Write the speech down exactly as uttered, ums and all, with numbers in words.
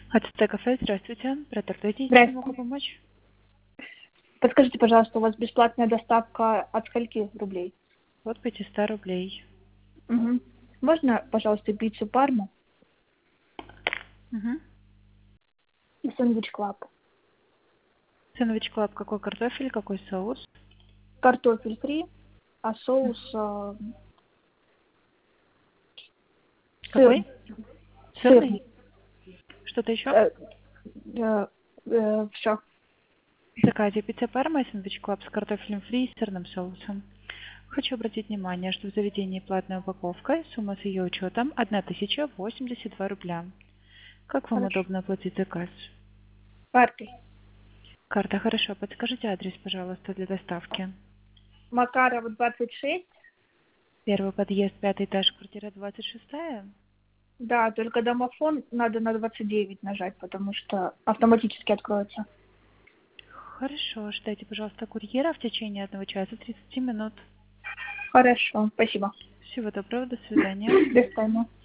АЦТ кафе, здравствуйте. Продолжите, чем могу Здравствуйте. помочь? Подскажите, пожалуйста, у вас бесплатная доставка от скольки рублей? От пятисот рублей. Угу. Можно, пожалуйста, пиццу Парму Угу. и сэндвич Клаб? Сэндвич Клаб, какой картофель, какой соус? Картофель фри, а соус э, Какой? сырный. Сырный? Сырный. Что-то еще? Э, э, э, все. В заказе пицца Парма и сэндвич Клаб с картофелем фри и сырным соусом. Хочу обратить внимание, что в заведении платная упаковка, сумма с ее учетом тысяча восемьдесят два рубля. Как вам Хорошо. удобно оплатить заказ? Картой. Карта, хорошо. Подскажите адрес, пожалуйста, для доставки. Макарова двадцать шесть. Первый подъезд, пятый этаж, квартира двадцать шестая. Да, только домофон надо на двадцать девять нажать, потому что автоматически откроется. Хорошо, ждайте, пожалуйста, курьера в течение одного часа тридцати минут. Хорошо, спасибо. Всего доброго, до свидания. До свидания.